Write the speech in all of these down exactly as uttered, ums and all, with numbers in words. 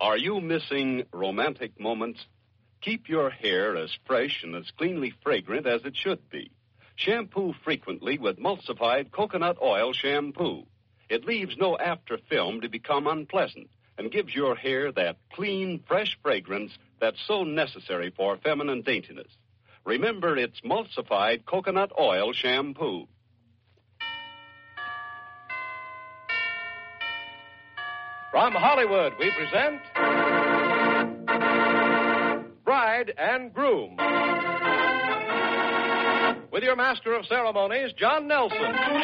Are you missing romantic moments? Keep your hair as fresh and as cleanly fragrant as it should be. Shampoo frequently with emulsified coconut oil shampoo. It leaves no after film to become unpleasant and gives your hair that clean, fresh fragrance that's so necessary for feminine daintiness. Remember, it's emulsified coconut oil shampoo. From Hollywood, we present Bride and Groom. With your master of ceremonies, John Nelson.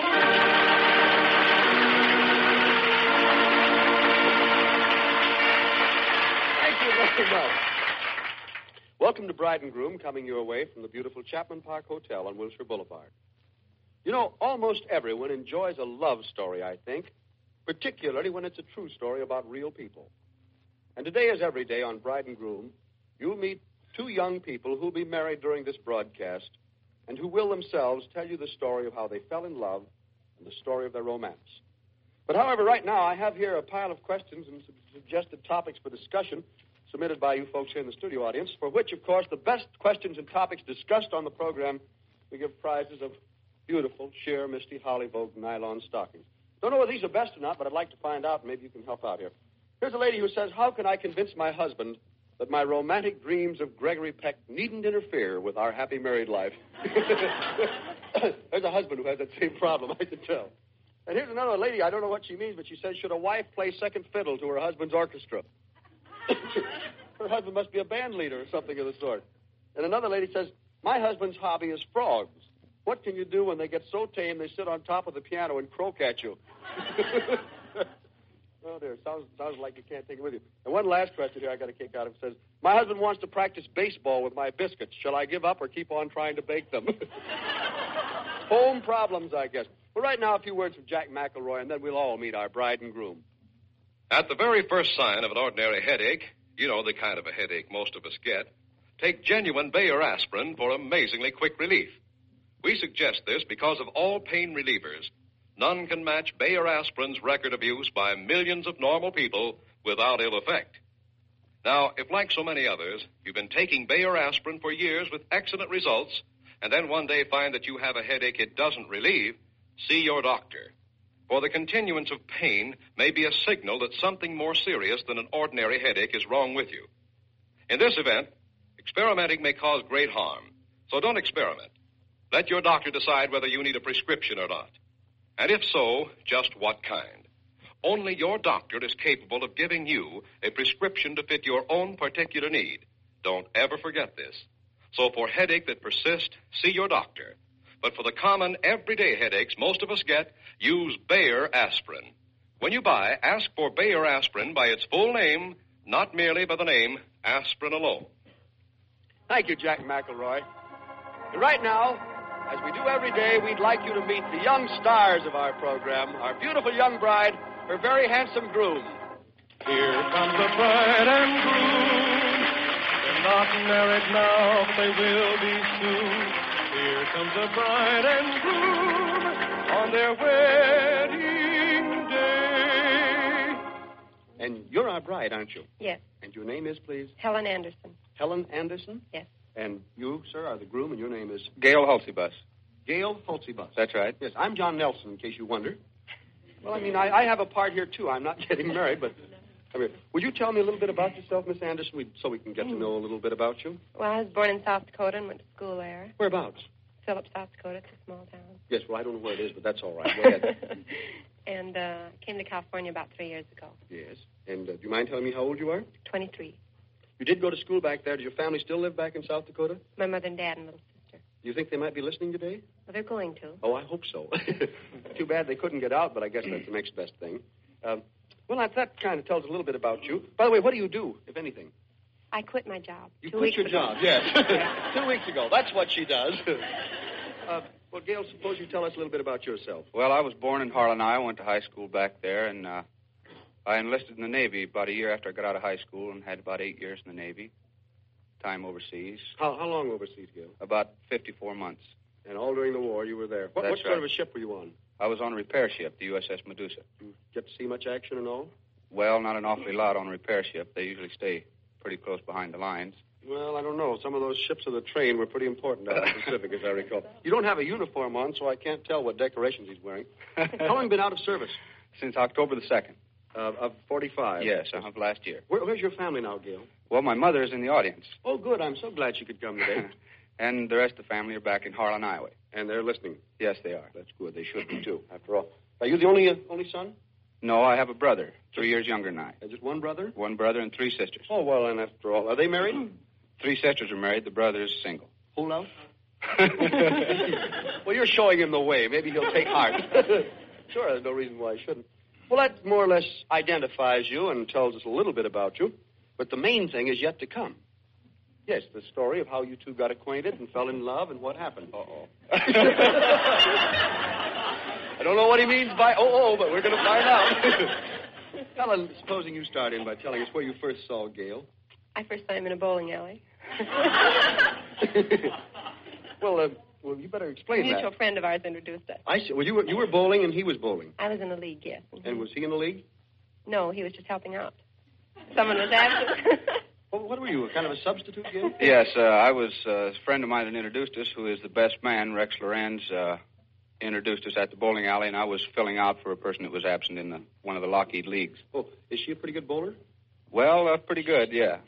Thank you very much. Welcome to Bride and Groom, coming your way from the beautiful Chapman Park Hotel on Wilshire Boulevard. You know, almost everyone enjoys a love story, I think, particularly when it's a true story about real people. And today, as every day on Bride and Groom, you'll meet two young people who'll be married during this broadcast and who will themselves tell you the story of how they fell in love and the story of their romance. But, however, right now I have here a pile of questions and some suggested topics for discussion submitted by you folks here in the studio audience, for which, of course, the best questions and topics discussed on the program, we give prizes of beautiful, sheer, misty, holly vogue nylon stockings. Don't know whether these are best or not, but I'd like to find out. Maybe you can help out here. Here's a lady who says, how can I convince my husband that my romantic dreams of Gregory Peck needn't interfere with our happy married life? There's a husband who has that same problem, I can tell. And here's another lady, I don't know what she means, but she says, should a wife play second fiddle to her husband's orchestra? Her husband must be a band leader or something of the sort. And another lady says, my husband's hobby is frogs. What can you do when they get so tame they sit on top of the piano and croak at you? Oh, dear. Sounds, sounds like you can't take it with you. And one last question here I got a kick out of. It says, my husband wants to practice baseball with my biscuits. Shall I give up or keep on trying to bake them? Home problems, I guess. Well, right now, a few words from Jack McElroy, and then we'll all meet our bride and groom. At the very first sign of an ordinary headache, you know the kind of a headache most of us get, take genuine Bayer aspirin for amazingly quick relief. We suggest this because of all pain relievers. None can match Bayer aspirin's record of use by millions of normal people without ill effect. Now, if like so many others, you've been taking Bayer aspirin for years with excellent results, and then one day find that you have a headache it doesn't relieve, see your doctor. For the continuance of pain may be a signal that something more serious than an ordinary headache is wrong with you. In this event, experimenting may cause great harm, so don't experiment. Let your doctor decide whether you need a prescription or not. And if so, just what kind. Only your doctor is capable of giving you a prescription to fit your own particular need. Don't ever forget this. So for headache that persists, see your doctor. But for the common, everyday headaches most of us get, use Bayer aspirin. When you buy, ask for Bayer aspirin by its full name, not merely by the name aspirin alone. Thank you, Jack McElroy. And right now, as we do every day, we'd like you to meet the young stars of our program, our beautiful young bride, her very handsome groom. Here comes the bride and groom. They're not married now, but they will be soon. Here comes the bride and groom on their wedding day. And you're our bride, aren't you? Yes. And your name is, please? Helen Anderson. Helen Anderson? Yes. And you, sir, are the groom, and your name is? Gail Hulsebus. Gail Hulsebus. That's right. Yes, I'm John Nelson, in case you wonder. Well, I mean, I, I have a part here, too. I'm not getting married, but... Come here. Would you tell me a little bit about yourself, Miss Anderson, we, so we can get to know a little bit about you? Well, I was born in South Dakota and went to school there. Whereabouts? Phillips, South Dakota. It's a small town. Yes, well, I don't know where it is, but that's all right. Go ahead. And uh, came to California about three years ago. Yes. And uh, do you mind telling me how old you are? twenty-three. You did go to school back there. Does your family still live back in South Dakota? My mother and dad and little sister. Do you think they might be listening today? Well, they're going to. Oh, I hope so. Too bad they couldn't get out, but I guess that's the next best thing. Um, well, that, that kind of tells a little bit about you. By the way, what do you do, if anything? I quit my job. You two quit weeks your ago. job, yes. Two weeks ago. That's what she does. uh, well, Gail, suppose you tell us a little bit about yourself. Well, I was born in Harlan, Iowa. Went to high school back there, and uh, I enlisted in the Navy about a year after I got out of high school and had about eight years in the Navy. Time overseas. How, how long overseas, Gail? About fifty-four months. And all during the war you were there. What, That's what sort right. of a ship were you on? I was on a repair ship, the U S S Medusa. You get to see much action and all? Well, not an awfully lot on a repair ship. They usually stay pretty close behind the lines. Well, I don't know. Some of those ships of the train were pretty important out in the Pacific, as I recall. You don't have a uniform on, so I can't tell what decorations he's wearing. How long been out of service? Since October the second. Uh, of forty-five? Yes, uh, of last year. Where, where's your family now, Gail? Well, my mother is in the audience. Oh, good. I'm so glad she could come today. And the rest of the family are back in Harlan, Iowa. And they're listening? Yes, they are. That's good. They should be, too, after all. Are you the only uh, only son? No, I have a brother, three years younger than I. Uh, just one brother? One brother and three sisters. Oh, well, then, after all. Are they married? Three sisters are married. The brother is single. Who now? Well, you're showing him the way. Maybe he'll take heart. Sure, there's no reason why he shouldn't. Well, that more or less identifies you and tells us a little bit about you. But the main thing is yet to come. Yes, the story of how you two got acquainted and fell in love and what happened. Uh-oh. I don't know what he means by oh-oh, but we're going to find out. Helen, supposing you start in by telling us where you first saw Gail. I first saw him in a bowling alley. well, uh, well, you better explain A mutual that. friend of ours introduced us. I see. Well, you were, you were bowling and he was bowling. I was in the league, yes. And was he in the league? No, he was just helping out. Someone was absent. Well, what were you, kind of a substitute, Gail? Yes, uh, I was uh, a friend of mine that introduced us, who is the best man, Rex Lorenz, uh, introduced us at the bowling alley, and I was filling out for a person that was absent in the, one of the Lockheed leagues. Oh, is she a pretty good bowler? Well, uh, pretty good, yeah.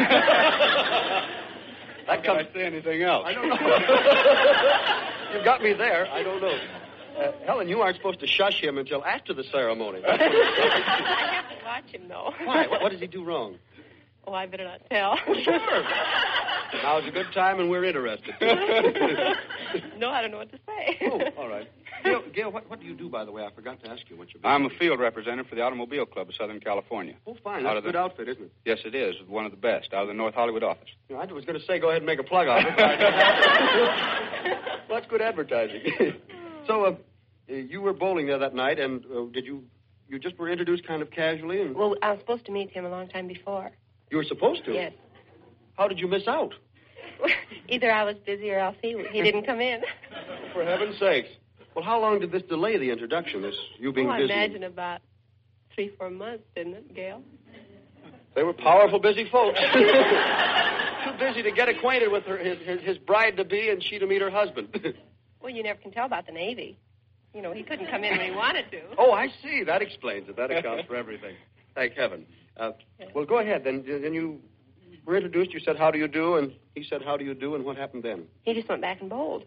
That Can comes... I say anything else? I don't know. You got me there. I don't know. Uh, Helen, you aren't supposed to shush him until after the ceremony. I have to watch him, though. Why? What, what does he do wrong? Oh, I better not tell. Sure. Now's a good time, and we're interested. No, I don't know what to say. Oh, all right. Gail, Gail what, what do you do, by the way? I forgot to ask you what you're doing. I'm a field representative for the Automobile Club of Southern California. Oh, fine. Out That's of a good the- outfit, isn't it? Yes, it is. One of the best, out of the North Hollywood office. You know, I was going to say go ahead and make a plug of it. But well, that's good advertising. So, uh, you were bowling there that night, and uh, did you... You just were introduced kind of casually, and... Well, I was supposed to meet him a long time before. You were supposed to? Yes. How did you miss out? Either I was busy or else he, he didn't come in. For heaven's sakes. Well, how long did this delay the introduction, this you being oh, I busy? imagine about three, four months, didn't it, Gail? They were powerful, busy folks. Too busy to get acquainted with her, his, his, his bride-to-be and she to meet her husband. Well, you never can tell about the Navy. You know, he couldn't come in when he wanted to. Oh, I see. That explains it. That accounts for everything. Thank heaven. Uh, well, go ahead, then. Then you were introduced. You said, how do you do? And he said, how do you do? And what happened then? He just went back and bowled.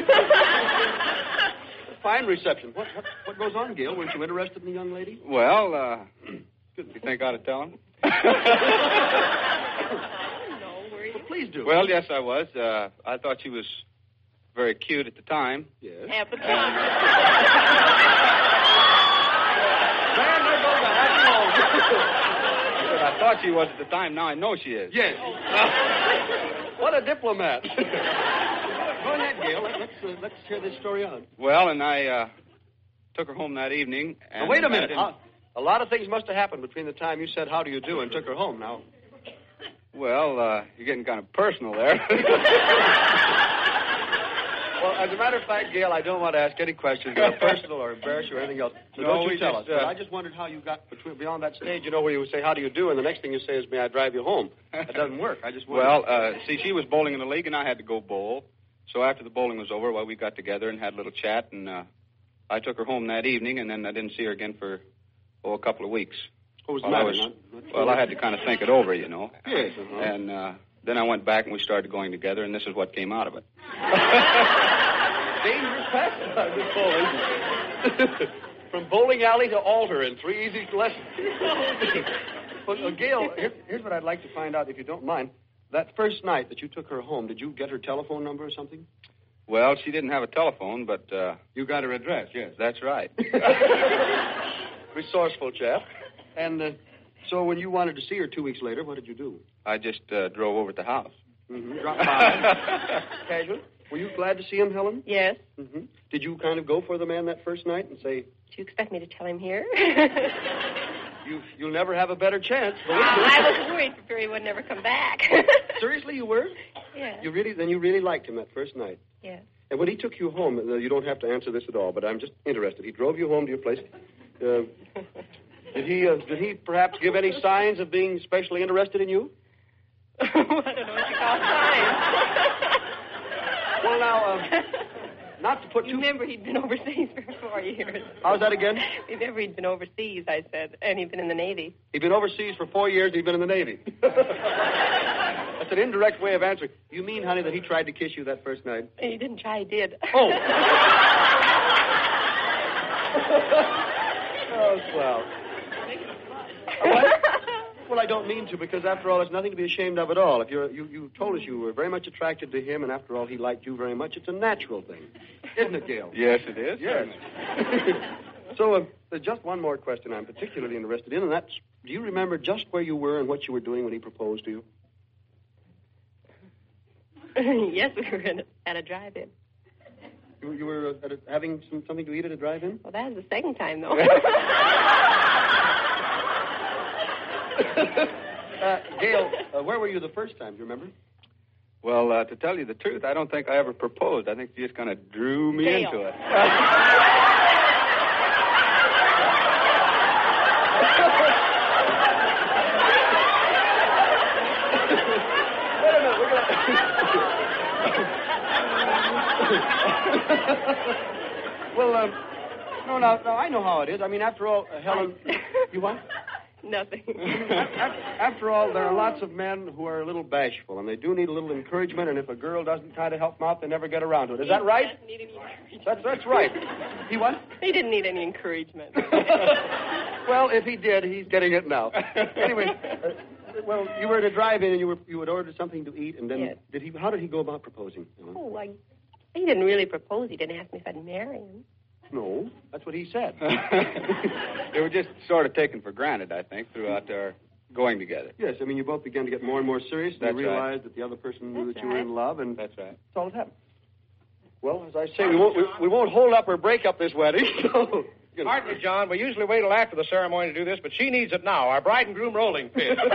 Fine reception. What, what what goes on, Gail? Weren't you interested in the young lady? Well, uh, you think I ought to tell him? No, were you? Well, please do. Well, yes, I was. Uh, I thought she was very cute at the time. Yes. At the time. Man, there goes a happy home. I thought she was at the time. Now I know she is. Yes. What a diplomat. Go ahead, Gail. Let, let's uh, let's hear this story out. Well, and I uh, took her home that evening. And Now, wait a I minute. didn't- Uh, a lot of things must have happened between the time you said, how do you do, and took her home. Now, Well, uh, you're getting kind of personal there. well, as a matter of fact, Gail, I don't want to ask any questions that are personal or embarrassing or anything else. So No, don't you we tell just, us. But uh, I just wondered how you got between, beyond that stage, you know, where you would say, how do you do, and the next thing you say is, may I drive you home? That doesn't work. I just wondered. Well, uh, see, she was bowling in the league, and I had to go bowl. So after the bowling was over, well, we got together and had a little chat, and uh, I took her home that evening, and then I didn't see her again for, oh, a couple of weeks. What was the Well, I matter? was, Not- not- well, I had to kind of think it over, you know. Yes, uh-huh. And uh, then I went back, and we started going together, and this is what came out of it. Dangerous pastime, this bowling. From bowling alley to altar in three easy lessons. Well, uh, Gail, here, here's what I'd like to find out, if you don't mind. That first night that you took her home, did you get her telephone number or something? Well, she didn't have a telephone, but uh, You got her address, yes. that's right. Resourceful chap. And uh, so when you wanted to see her two weeks later, what did you do? I just uh, drove over to the house. Mm-hmm. Dropped by. Casual. Were you glad to see him, Helen? Yes. Mm-hmm. Did you kind of go for the man that first night and say, Do you expect me to tell him here? you, you'll never have a better chance? believe me." I was worried for fear he would never come back. Seriously, you were? Yeah. You really, then you really liked him that first night. Yeah. And when he took you home, uh, you don't have to answer this at all, but I'm just interested. He drove you home to your place. Uh, Did he, uh, did he perhaps give any signs of being especially interested in you? I don't know what you call signs. Well, now, um, not to put too... Remember, he'd been overseas for four years. How's that again? Remember, he'd been overseas, I said, and he'd been in the Navy. He'd been overseas for four years, he'd been in the Navy. That's an indirect way of answering. You mean, honey, that he tried to kiss you that first night? He didn't try, he did. Oh. Oh, swell. What? Well, I don't mean to, because after all, there's nothing to be ashamed of at all. If you're, you, you told us you were very much attracted to him, and after all, he liked you very much, it's a natural thing. Isn't it, Gail? Yes, it is. Yes. So, uh, there's just one more question I'm particularly interested in, and that's, do you remember just where you were and what you were doing when he proposed to you? Yes, we were in a, at a drive-in. You, you were uh, at a, having some, something to eat at a drive-in? Well, that was the second time, though. uh, Gail, uh, where were you the first time? Do you remember? Well, uh, to tell you the truth, I don't think I ever proposed. I think you just kind of drew me Gail. into it. Well, uh, no, now, now, I know how it is. I mean, after all, uh, Helen... You what? Nothing. after, after all, there are lots of men who are a little bashful, and they do need a little encouragement, and if a girl doesn't kind of help them out, they never get around to it. Is that right? He doesn't need any encouragement. That's, that's right. He what? He didn't need any encouragement. Well, if he did, he's getting it now. Anyway, uh, well, you were at a drive-in, and you were you had ordered something to eat, and then Yes. did he? How did he go about proposing? Ellen? Oh, I, he didn't really propose. He didn't ask me if I'd marry him. No, that's what he said. They were just sort of taken for granted, I think, throughout our going together. Yes, I mean, you both began to get more and more serious, and That's you realized right. that the other person knew That's that you were right. in love, and That's right. that's all that happened. Well, as I say, we won't we, we won't hold up or break up this wedding. So, you know. Pardon me, John. We usually wait till after the ceremony to do this, but she needs it now. Our bride and groom rolling pin. That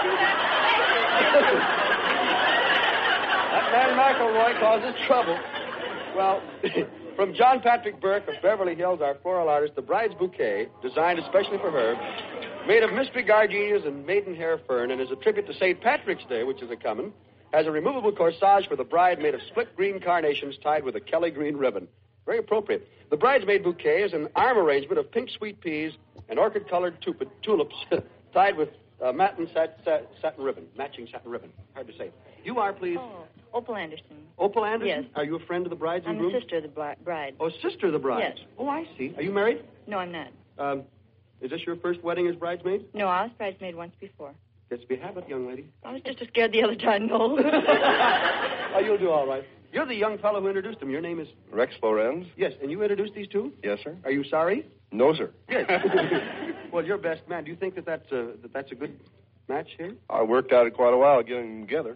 man McElroy causes trouble. Well, from John Patrick Burke of Beverly Hills, our floral artist, the bride's bouquet, designed especially for her, made of mystery gardenias and maidenhair fern, and is a tribute to Saint Patrick's Day, which is a comin', has a removable corsage for the bride made of split green carnations tied with a Kelly green ribbon. Very appropriate. The bridesmaid bouquet is an arm arrangement of pink sweet peas and orchid-colored tup- tulips tied with uh, matin sat- sat- satin ribbon, matching satin ribbon. Hard to say. You are, please. Oh, Opal Anderson. Opal Anderson? Yes. Are you a friend of the bride's and I'm groom? a sister of the bri- bride. Oh, sister of the bride. Yes. Oh, I see. Are you married? No, I'm not. Um, is this your first wedding as bridesmaid? No, I was bridesmaid once before. Gets to be a habit, young lady. I was just as scared the other time, no. Oh, you'll do all right. You're the young fellow who introduced them. Your name is... Rex Lorenz? Yes, and you introduced these two? Yes, sir. Are you sorry? No, sir. Yes. Well, you're best man. Do you think that that's a, that that's a good match here? I worked out it quite a while getting them together.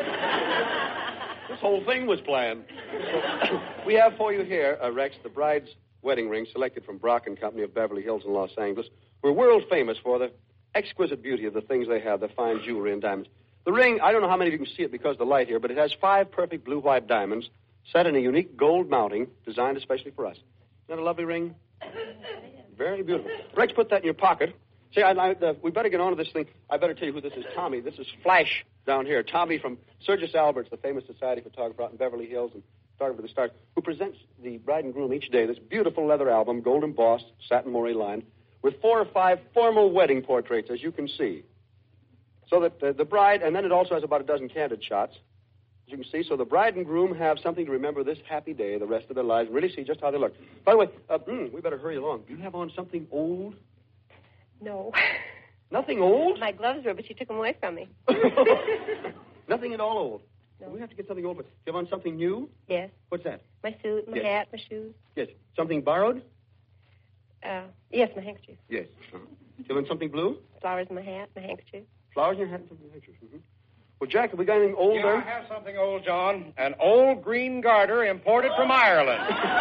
This whole thing was planned. So, we have for you here, uh, Rex, the bride's wedding ring selected from Brock and Company of Beverly Hills in Los Angeles. We're world famous for the exquisite beauty of the things they have, the fine jewelry and diamonds. The ring, I don't know how many of you can see it because of the light here, but it has five perfect blue-white diamonds set in a unique gold mounting designed especially for us. Isn't that a lovely ring? Very beautiful. Rex, put that in your pocket. Say, I, I, uh, we better get on to this thing. I better tell you who this is, Tommy. This is Flash down here. Tommy from Sergis Alberts, the famous society photographer out in Beverly Hills and photographer of the stars, who presents the bride and groom each day this beautiful leather album, gold embossed, satin moire lined, with four or five formal wedding portraits, as you can see. So that the, the bride, and then it also has about a dozen candid shots, as you can see. So the bride and groom have something to remember this happy day, the rest of their lives, and really see just how they look. By the way, uh, mm, we better hurry along. Do you have on something old? No. Nothing old? My gloves were, but she took them away from me. Nothing at all old. No. We have to get something old. But you have on something new? Yes. What's that? My suit, my Yes. hat, my shoes. Yes. Something borrowed? Uh, yes, my handkerchief. Yes. Uh-huh. You have on something blue? Flowers in my hat, my handkerchief. Flowers in your hat and something pictures. Mm-hmm. Well, Jack, have we got anything old Yeah, there? I have something old, John. An old green garter imported from Ireland.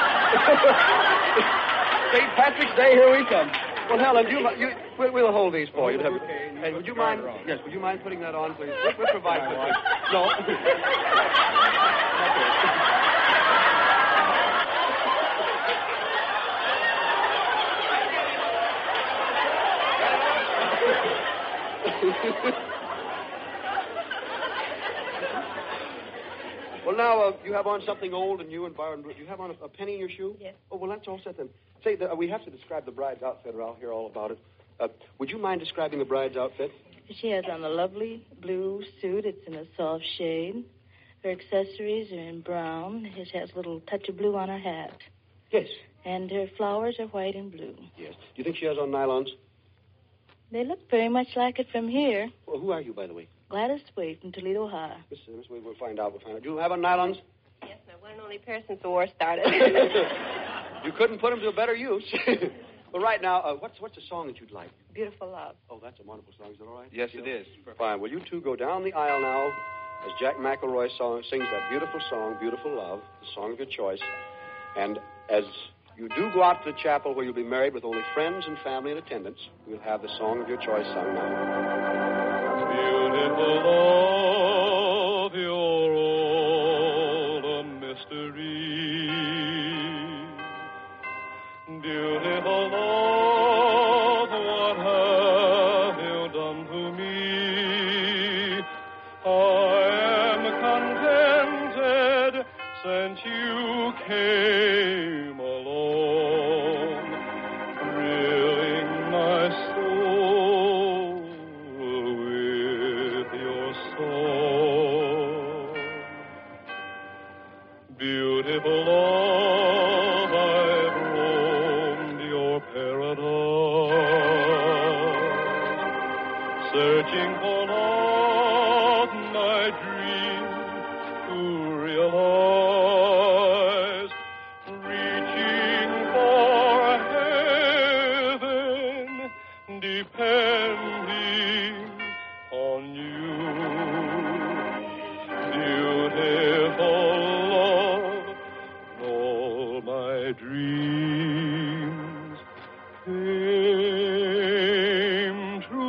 Saint Patrick's Day, here we come. Well, Helen, you, you, we'll, we'll hold these for you. Have, hey, would you mind? Yes, would you mind putting that on, please? We'll, we'll provide for it. No. Well, now, uh, you have on something old and new and borrowed. You have on a, a penny in your shoe? Yes. Oh, well, that's all set then. Say, the, uh, we have to describe the bride's outfit, or I'll hear all about it. Uh, would you mind describing the bride's outfit? She has on a lovely blue suit. It's in a soft shade. Her accessories are in brown. She has a little touch of blue on her hat. Yes. And her flowers are white and blue. Yes. Do you think she has on nylons? They look very much like it from here. Well, who are you, by the way? Gladys Wade from Toledo High. Miss, uh, Miss Wade, we'll find out. We'll find out. Do you have on nylons? Yes, my one and only pair since the war started. You couldn't put them to a better use. Well, right now, uh, what's what's a song that you'd like? Beautiful Love. Oh, that's a wonderful song. Is that all right? Yes, it is. Fine. Well, you two go down the aisle now as Jack McElroy song, sings that beautiful song, Beautiful Love, the song of your choice. And as you do go out to the chapel where you'll be married with only friends and family in attendance, we'll have the song of your choice sung now. Beautiful love, you're all a mystery. Beautiful love, what have you done to me? I am contented since you came along, thrilling my soul with your song. Beautiful love, I've roamed your paradise, searching for love my dream to realize, reaching for heaven, depending on you. Beautiful love, all my dreams came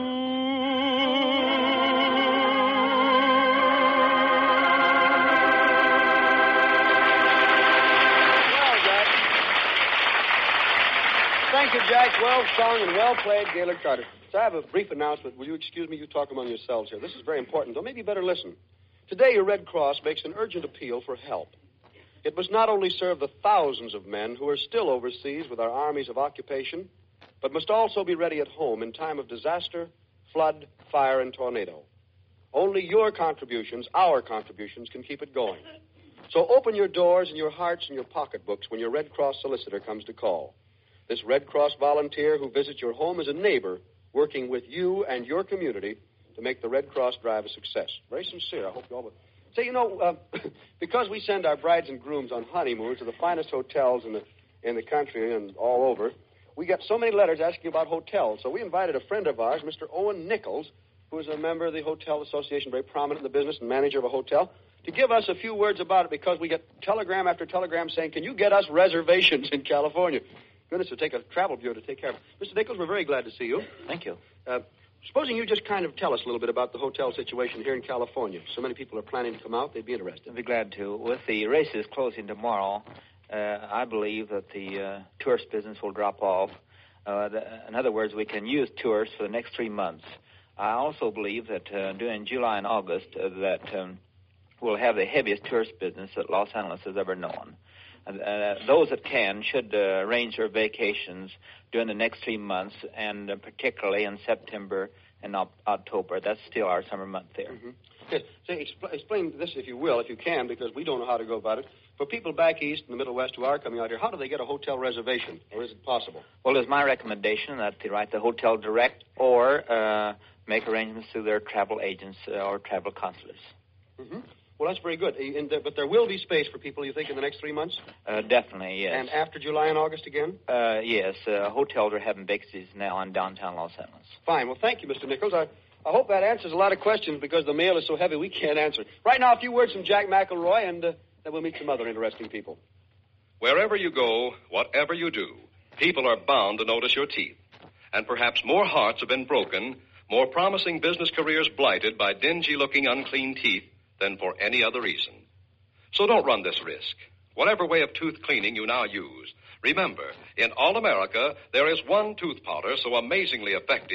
Thank you, Jack. Well sung and well played, Gaylord Carter. So I have a brief announcement. Will you excuse me? You talk among yourselves here. This is very important, though. Maybe you better listen. Today, your Red Cross makes an urgent appeal for help. It must not only serve the thousands of men who are still overseas with our armies of occupation, but must also be ready at home in time of disaster, flood, fire, and tornado. Only your contributions, our contributions, can keep it going. So open your doors and your hearts and your pocketbooks when your Red Cross solicitor comes to call. This Red Cross volunteer who visits your home is a neighbor working with you and your community to make the Red Cross drive a success. Very sincere. I hope you all will. Say, you know, uh, because we send our brides and grooms on honeymoons to the finest hotels in the in the country and all over, we get so many letters asking about hotels. So we invited a friend of ours, Mister Owen Nichols, who is a member of the Hotel Association, very prominent in the business and manager of a hotel, to give us a few words about it because we get telegram after telegram saying, can you get us reservations in California? Goodness, it'll take a travel bureau to take care of it. Mister Nichols, we're very glad to see you. Thank you. Uh, supposing you just kind of tell us a little bit about the hotel situation here in California. So many people are planning to come out. They'd be interested. I'd be glad to. With the races closing tomorrow, uh, I believe that the uh, tourist business will drop off. Uh, the, in other words, we can use tourists for the next three months. I also believe that uh, during July and August uh, that um, we'll have the heaviest tourist business that Los Angeles has ever known. Uh, those that can should uh, arrange their vacations during the next three months, and uh, particularly in September and op- October. That's still our summer month there. Mm-hmm. Yes. Say, expl- explain this, if you will, if you can, because we don't know how to go about it. For people back east in the Middle West who are coming out here, how do they get a hotel reservation, or is it possible? Well, it's my recommendation that they write the hotel direct or uh, make arrangements through their travel agents uh, or travel consulars. Mm-hmm. Well, that's very good. In the, but there will be space for people, you think, in the next three months? Uh, definitely, yes. And after July and August again? Uh, yes. Uh, hotels are having vacancies now in downtown Los Angeles. Fine. Well, thank you, Mister Nichols. I, I hope that answers a lot of questions because the mail is so heavy we can't answer. Right now, a few words from Jack McElroy, and uh, then we'll meet some other interesting people. Wherever you go, whatever you do, people are bound to notice your teeth. And perhaps more hearts have been broken, more promising business careers blighted by dingy-looking, unclean teeth than for any other reason. So don't run this risk. Whatever way of tooth cleaning you now use, remember, in all America, there is one tooth powder so amazingly effective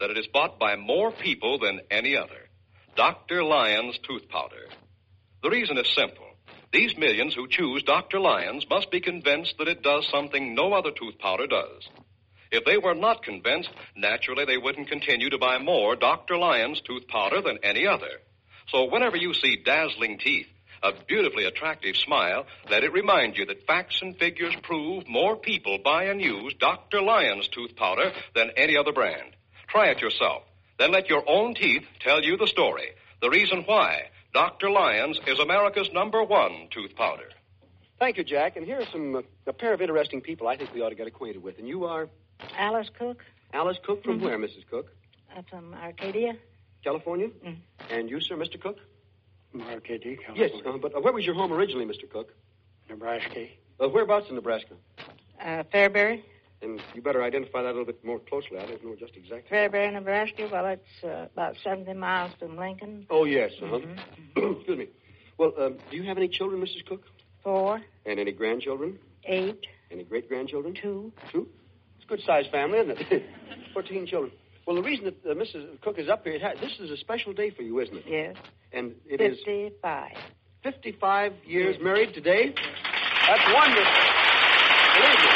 that it is bought by more people than any other. Doctor Lyons Tooth Powder. The reason is simple. These millions who choose Doctor Lyons must be convinced that it does something no other tooth powder does. If they were not convinced, naturally they wouldn't continue to buy more Doctor Lyons Tooth Powder than any other. So whenever you see dazzling teeth, a beautifully attractive smile, let it remind you that facts and figures prove more people buy and use Doctor Lyons Tooth Powder than any other brand. Try it yourself. Then let your own teeth tell you the story, the reason why Doctor Lyons is America's number one tooth powder. Thank you, Jack. And here are some, uh, a pair of interesting people I think we ought to get acquainted with. And you are? Alice Cook. Alice Cook from Mm-hmm. where, Missus Cook? Uh, from Arcadia. California? Mm. And you, sir, Mister Cook? From Arcadia, California. Yes, uh, but uh, where was your home originally, Mister Cook? Nebraska. Uh, whereabouts in Nebraska? Uh, Fairbury. And you better identify that a little bit more closely. I don't know just exactly. Fairbury, Nebraska. Well, it's uh, about seventy miles from Lincoln. Oh, yes. Uh-huh. Mm-hmm. Excuse me. Well, uh, do you have any children, Missus Cook? Four. And any grandchildren? Eight. Any great-grandchildren? Two. Two? It's a good-sized family, isn't it? Fourteen children. Well, the reason that uh, Missus Cook is up here, it ha- this is a special day for you, isn't it? Yes. And it is Fifty-five. fifty-five years Yes. married today? That's wonderful. Believe me.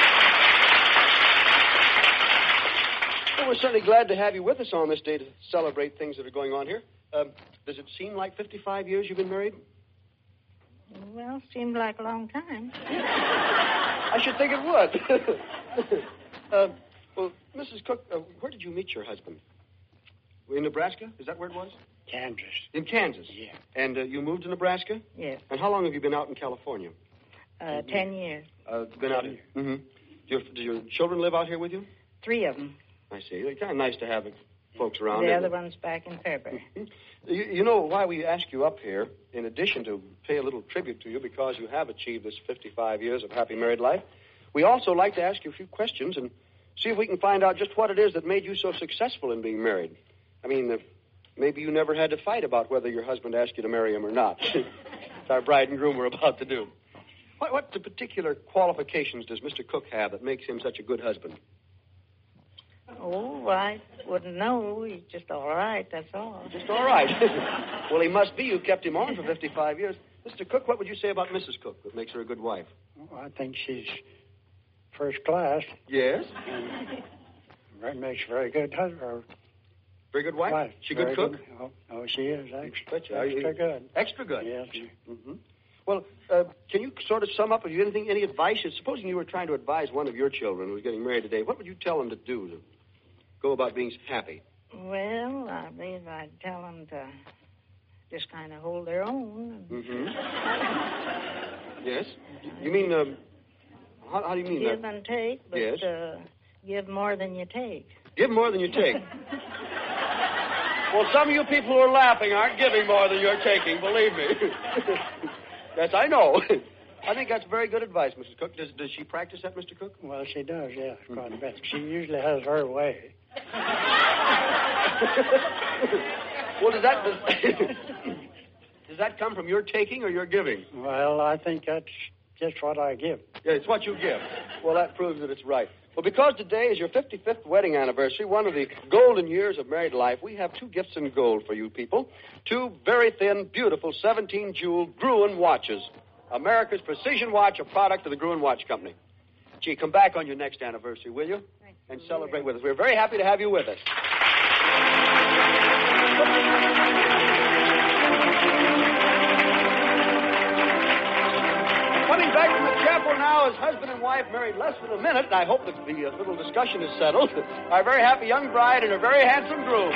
Well, we're certainly glad to have you with us on this day to celebrate things that are going on here. Um, does it seem like fifty-five years you've been married? Well, seemed like a long time. I should think it would. uh, well, Missus Cook, uh, where did you meet your husband? In Nebraska? Is that where it was? Kansas. In Kansas? Yeah. And uh, you moved to Nebraska? Yes. And how long have you been out in California? Uh, ten years. Uh, been out here? Mm-hmm. Do your, do your children live out here with you? Three of them. I see. It's kind of nice to have folks around. The isn't other it? one's back in Fairbury. You, you know why we ask you up here, in addition to pay a little tribute to you because you have achieved this fifty-five years of happy married life, we also like to ask you a few questions and see if we can find out just what it is that made you so successful in being married. I mean, uh, maybe you never had to fight about whether your husband asked you to marry him or not. It's our bride and groom we're about to do. What, what particular qualifications does Mister Cook have that makes him such a good husband? Oh, I wouldn't know. He's just all right, that's all. Just all right. Well, he must be. You kept him on for fifty-five years. Mister Cook, what would you say about Missus Cook that makes her a good wife? Well, I think she's first class. Yes? And makes a very good husband. Very good wife? Wife. She good Very cook? Good. Oh, oh, she is. Extra, Betcha. Are you- extra good. Extra good? Yes. Mm-hmm. Well, uh, can you sort of sum up, have you anything, any advice? Supposing you were trying to advise one of your children who's getting married today, what would you tell them to do to go about being happy? Well, I believe I'd tell them to just kind of hold their own. Mm-hmm. Yes? You mean, um, how, how do you mean Give that? and take, but Yes. uh, give more than you take. Give more than you take. Well, some of you people who are laughing aren't giving more than you're taking, believe me. Yes, I know. I think that's very good advice, Missus Cook. Does, does she practice that, Mister Cook? Well, she does, yes, quite a bit. She usually has her way. Well, does that does, does that come from your taking or your giving? Well, I think that's just what I give. Yeah, it's what you give. Well, that proves that it's right. Well, because today is your fifty-fifth wedding anniversary, one of the golden years of married life, we have two gifts in gold for you people. Two very thin, beautiful seventeen-jewel Gruen watches. America's precision watch, a product of the Gruen Watch Company. Gee, come back on your next anniversary, will you? And celebrate with us. We're very happy to have you with us. Coming back from the chapel now as husband and wife married less than a minute, and I hope that the uh, little discussion is settled. Our very happy young bride and her very handsome groom.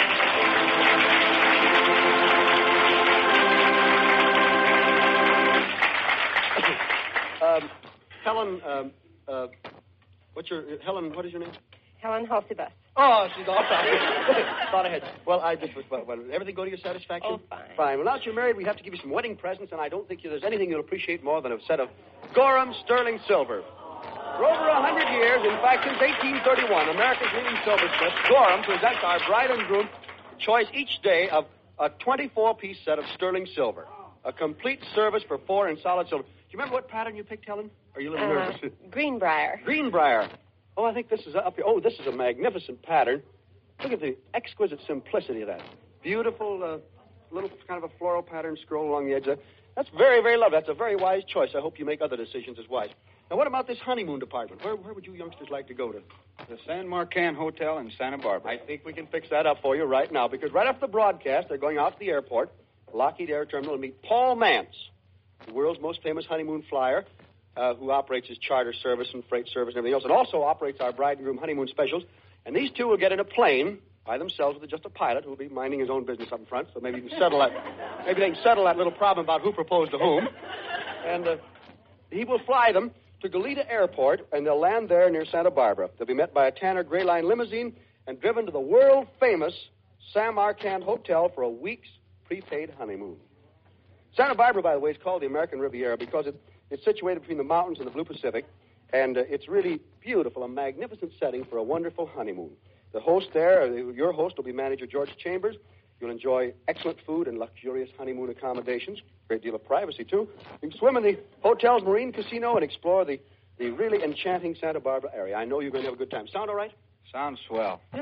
um, Helen, um, uh, what's your, Helen, what is your name? Helen Halsebus. Oh, she's all right. Thought ahead. Well, I just, well, well, everything go to your satisfaction? Oh, fine. Fine. Well, now that you're married, we have to give you some wedding presents, and I don't think there's anything you'll appreciate more than a set of Gorham sterling silver. For over a hundred years, in fact, since eighteen thirty-one, America's leading silversmith, Gorham, presents our bride and groom a choice each day of a twenty-four piece set of sterling silver. A complete service for four in solid silver. Do you remember what pattern you picked, Helen? Are you a little Uh, nervous? Greenbrier. Greenbrier. Oh, I think this is up here. Oh, this is a magnificent pattern. Look at the exquisite simplicity of that. Beautiful, uh, little kind of a floral pattern scroll along the edge there. That's very, very lovely. That's a very wise choice. I hope you make other decisions as wise. Now, what about this honeymoon department? Where, where would you youngsters like to go to? The San Marcan Hotel in Santa Barbara. I think we can fix that up for you right now, because right after the broadcast, they're going out to the airport, Lockheed Air Terminal, and meet Paul Mance, the world's most famous honeymoon flyer, uh, who operates his charter service and freight service and everything else, and also operates our bride and groom honeymoon specials. And these two will get in a plane by themselves with just a pilot who will be minding his own business up in front, so maybe you can settle that. Maybe they can settle that little problem about who proposed to whom. And uh, he will fly them to Goleta Airport, and they'll land there near Santa Barbara. They'll be met by a Tanner Gray Line limousine and driven to the world-famous San Marcan Hotel for a week's prepaid honeymoon. Santa Barbara, by the way, is called the American Riviera because it, it's situated between the mountains and the blue Pacific, and uh, it's really beautiful, a magnificent setting for a wonderful honeymoon. The host there, uh, your host, will be manager George Chambers. You'll enjoy excellent food and luxurious honeymoon accommodations. Great deal of privacy, too. You can swim in the hotel's marine casino and explore the, the really enchanting Santa Barbara area. I know you're going to have a good time. Sound all right? Sounds swell. Yes,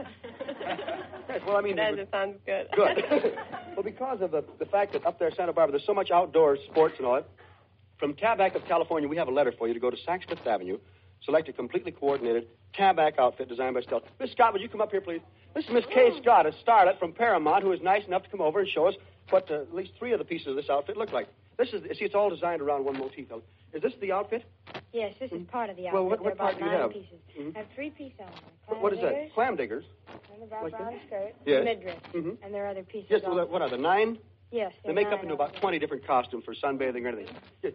well, I mean... It does. It sounds good. Good. Well, because of the, the fact that up there in Santa Barbara, there's so much outdoor sports and all that, from Tabac of California, we have a letter for you to go to Saks Fifth Avenue, select a completely coordinated Tabac outfit designed by Stella. Miss Scott, would you come up here, please? This is Miss Kay Scott, a starlet from Paramount, who is nice enough to come over and show us what uh, at least three of the pieces of this outfit look like. This is, see, it's all designed around one motif. Is this the outfit? Yes, this is part of the outfit. Well, what, There are what part about do you nine have? pieces. Mhm. I have three pieces on. What, what is that? Clam diggers? And the brown, Like brown that? skirt, Yes. the midriff, Mhm. and there are other pieces. Yes, well, also. what are the nine? Yes, They there make are up into nine about twenty different costumes for sunbathing or anything. Yes.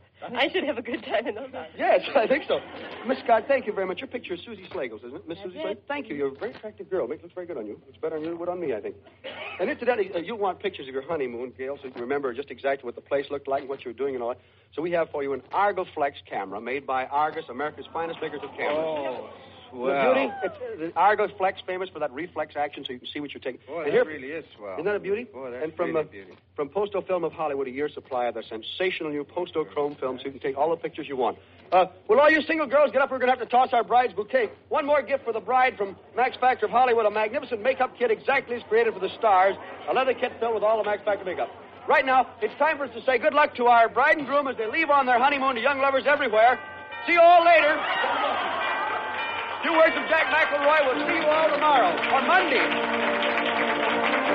I should have a good time in those outfits. Yes, I think so. Miss Scott, thank you very much. Your picture is Susie Slagles, isn't it? Miss That's Susie it. Slagles? Thank you. You're a very attractive girl. It looks very good on you. It's better on you than it would on me, I think. And incidentally, uh, you'll want pictures of your honeymoon, Gail, so you can remember just exactly what the place looked like and what you were doing and all that. So we have for you an Argoflex camera made by Argus, America's finest makers of cameras. Oh, The beauty, it's, uh, the Argos Flex, famous for that reflex action so you can see what you're taking. Boy, And that here- really is swell. Isn't that a beauty? Boy, that's and from, really uh, beauty. From Posto Film of Hollywood, a year's supply of their sensational new Posto Chrome film so you can take all the pictures you want. Uh, will all you single girls get up? We're going to have to toss our bride's bouquet. One more gift for the bride from Max Factor of Hollywood, a magnificent makeup kit exactly as created for the stars, a leather kit filled with all the Max Factor makeup. Right now, it's time for us to say good luck to our bride and groom as they leave on their honeymoon to young lovers everywhere. See you all later. Two words from Jack McElroy. We'll see you all tomorrow, on Monday.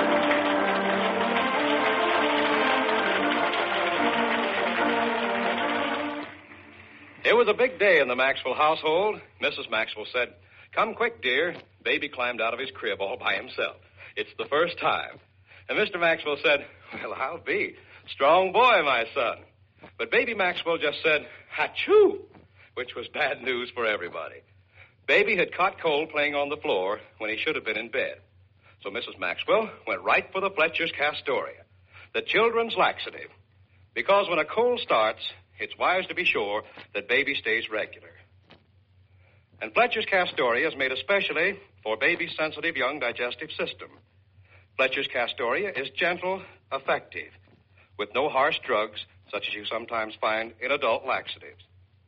It was a big day in the Maxwell household. Missus Maxwell said, "Come quick, dear." Baby climbed out of his crib all by himself. It's the first time. And Mister Maxwell said, "Well, I'll be. Strong boy, my son." But Baby Maxwell just said, "Achoo," which was bad news for everybody. Baby had caught cold playing on the floor when he should have been in bed. So Missus Maxwell went right for the Fletcher's Castoria, the children's laxative. Because when a cold starts, it's wise to be sure that baby stays regular. And Fletcher's Castoria is made especially for baby's sensitive young digestive system. Fletcher's Castoria is gentle, effective, with no harsh drugs such as you sometimes find in adult laxatives.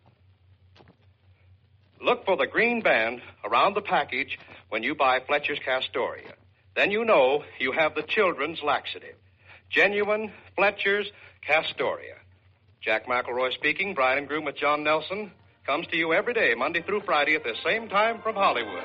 Look for the green band around the package when you buy Fletcher's Castoria. Then you know you have the children's laxative. Genuine Fletcher's Castoria. Jack McElroy speaking, bride and groom with John Nelson, comes to you every day, Monday through Friday at the same time from Hollywood.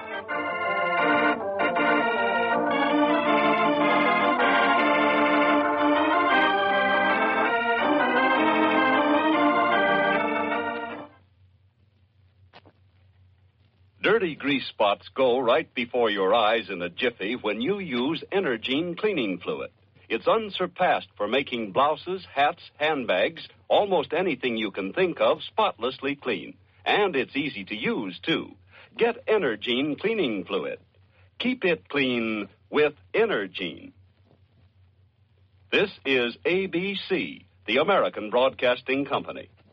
Dirty grease spots go right before your eyes in a jiffy when you use Energine cleaning fluid. It's unsurpassed for making blouses, hats, handbags, almost anything you can think of spotlessly clean. And it's easy to use, too. Get Energine cleaning fluid. Keep it clean with Energine. This is A B C, the American Broadcasting Company.